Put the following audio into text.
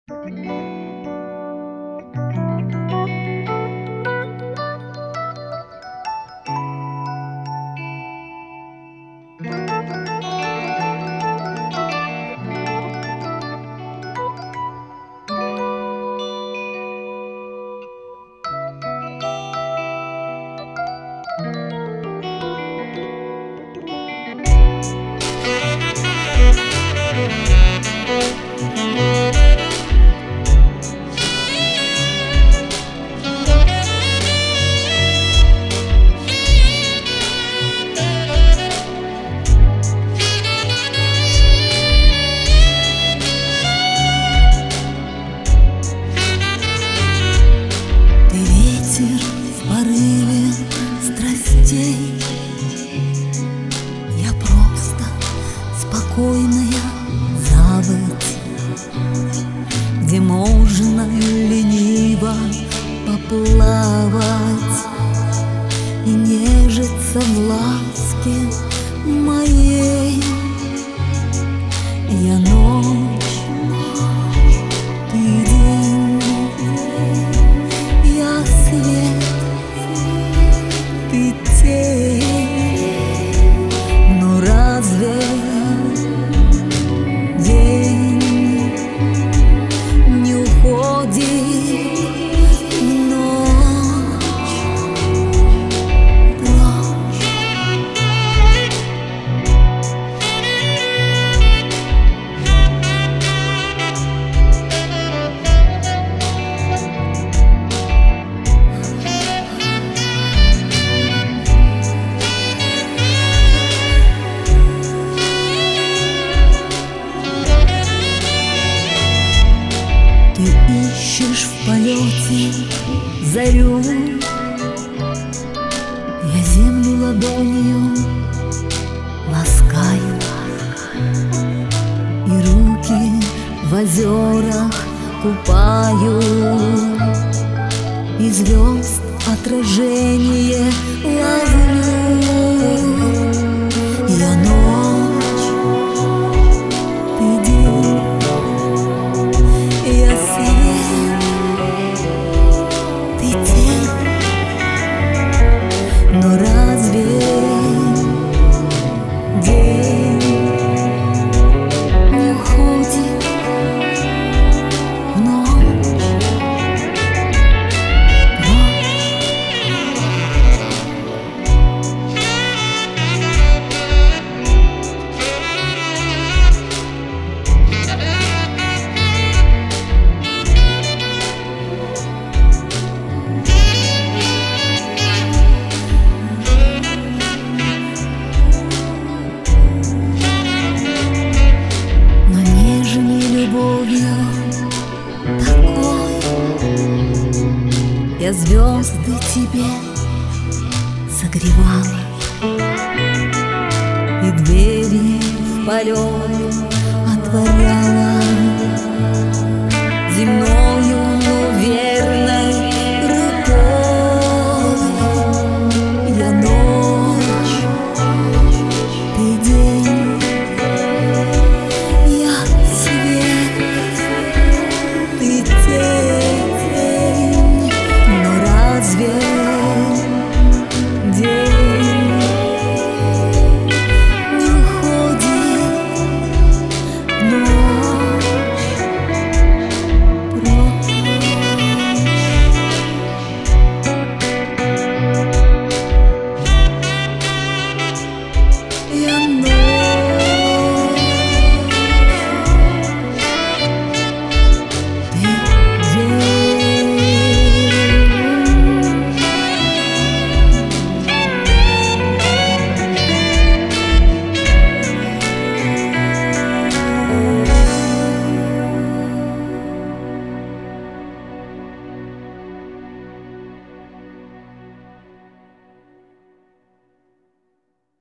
Я просто спокойная заводь, где можно лениво поплавать и нежиться в ласке моей. Я ночь, ты день, я свет, ты тень. Но разве день не уходит в ночь? Прочь. Ты ищешь в полете зарю, я землю ладонью ласкаю, и руки в озерах купаю, и звезд отражение ловлю. Я ночь, ты день, я свет, ты тень. Но разве день не уходит в ночь? Я звезды тебе согревала, и двери в полет